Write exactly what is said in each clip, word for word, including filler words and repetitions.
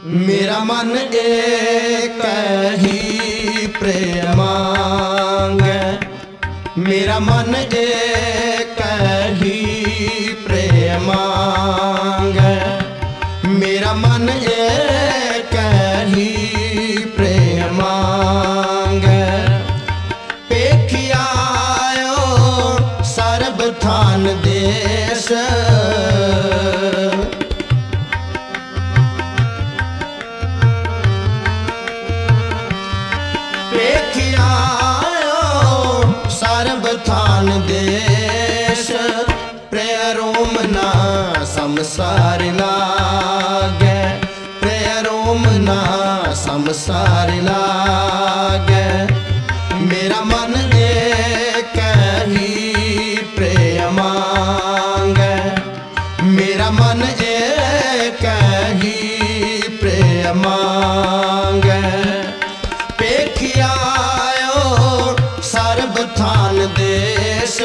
मेरा मन एक ही प्रेम मांगे, मेरा मन एक ही प्रेम मांगे, मेरा मन एक ही प्रेम मांगे। पेखियायो सर्वथान देश, सर्वथान देश, प्रेरोम ना संसार लागे, प्रेरोम ना संसार लागे। मेरा मन एक ही प्रेम मांगे, मेरा मन एक ही प्रेम मांगे। पेखियायो सर्वथान देश,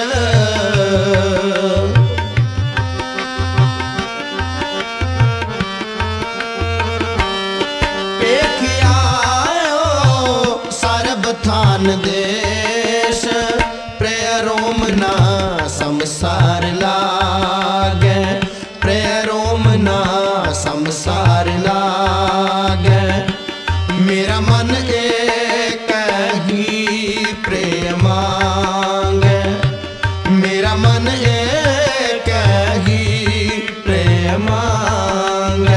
पेखियायो सर्वथान देश, प्रेरोम ना संसार लागे, प्रेरोम ना संसार लागे। मेरा मन एक ही प्रेम मांगे, मेरा मन एक ही प्रेम मांगे।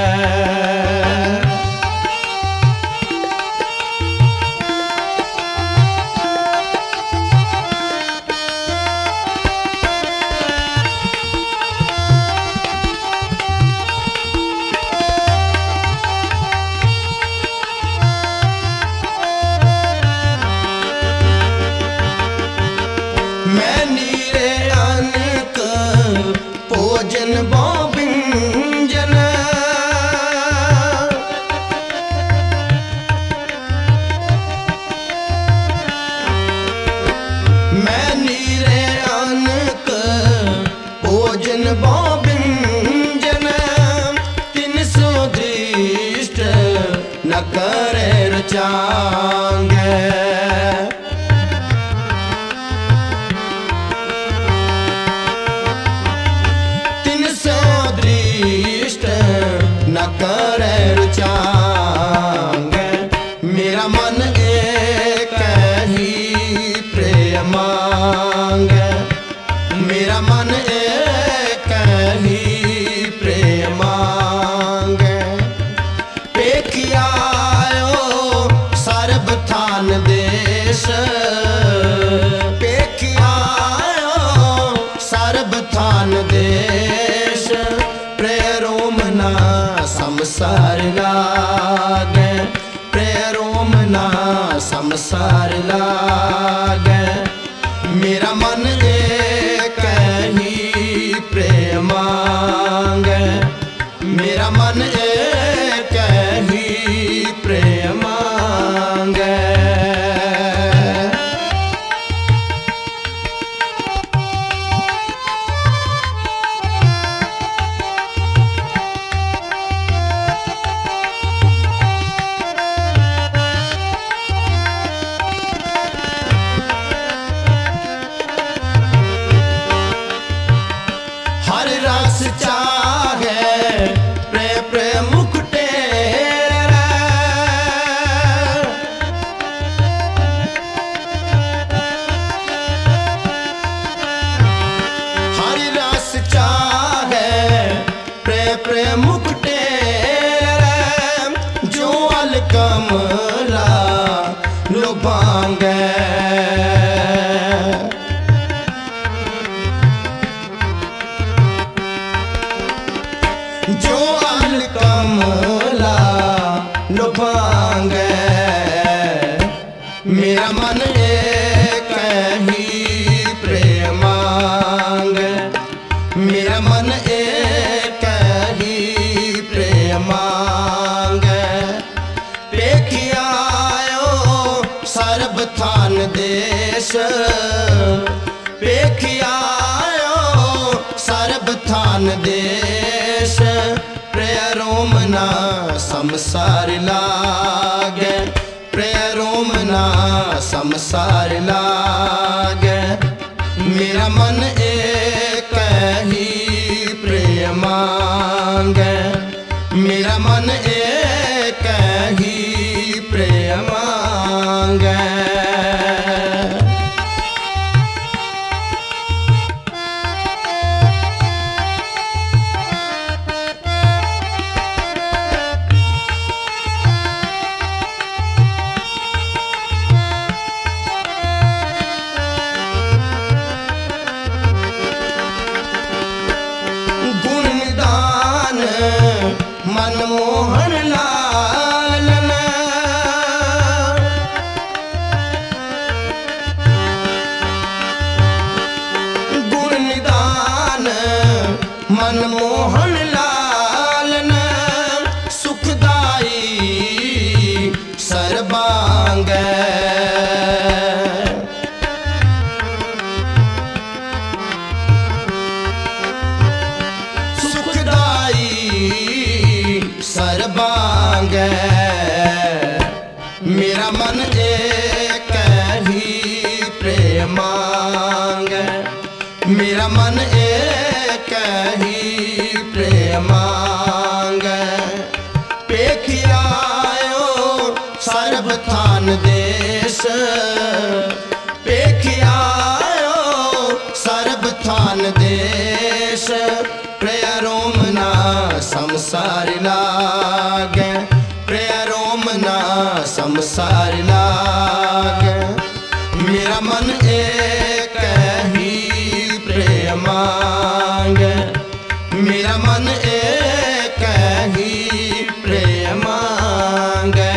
मैं नीरे अनेक भोजन व्यंजन, मैं नीरे अनेक भोजन व्यंजन, तिन सो दृष्ट न करे रचांगे। न करे रुचांगे, मेरा मन एक ही प्रेम मांगे, मेरा मन एक ही प्रेम मांगे। पेखियायो सर्वथान देश, पेखियायो सर्वथान देश, प्रेरोम ना संसार लागे, प्रेरोम ना संसार लागे। मेरा मन एक ही प्रेम मांगे, मेरा मन एक ही प्रेम मांगे। हर रस चाहे प्रे प्रे मुकुटे, हर रस चाहे प्रे प्रे मुकुटे, जो अल कमला लुभांगे। जो अल कमला लुभांगे, मेरा मन एक ही प्रेम मांगे, मेरा मन एक ही प्रेम मांगे। पेखियायो सर्वथान देश, पेखियायो सर्वथान देश, प्रेरो मना संसार लागे, प्रेरो मना संसार लागे। मेरा मन एक ही प्रेम मांगे, मेरा मन एक ही प्रेम मांगे। मनमोहन लालन गुण निदान, मनमोहन लालन सुखदाई सर्वांग। सर्वांग मेरा मन एक ही प्रेम मांगे, मेरा मन एक ही प्रेम मांगे। पेखियायो सर्वथान देश, पेखियायो सर्वथान देश। प्रेरो मना संसार लागे, प्रेरो मना संसार लागे। मेरा मन एक ही प्रेम मांगे, मेरा मन एक ही प्रेम मांगे।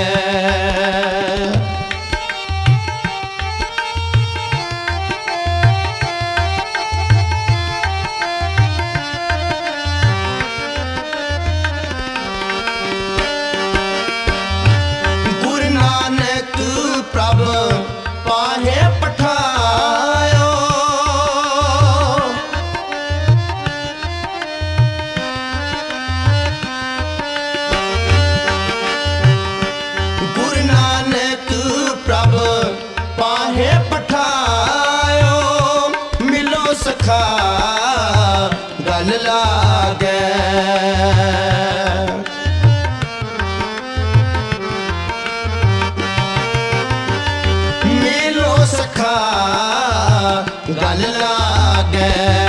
प्रभ पाहे पठायो, गुरु नानक प्रभ पाहे पठायो। मिलो सखा गल लागे, सखा गल लागे।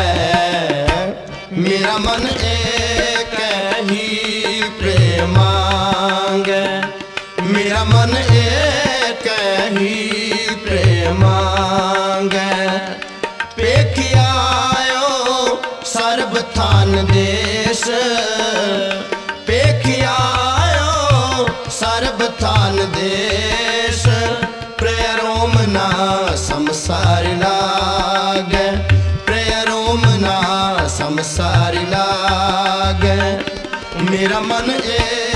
मेरा मन एक ही प्रेम मांगे, मेरा मन एक ही प्रेम मांगे। पेखियायो सर्वथान देश, पेखियायो सर्वथान देश। प्रेरो मना संसार लागे, प्रेरो मना संसार लागे। मेरा मन एक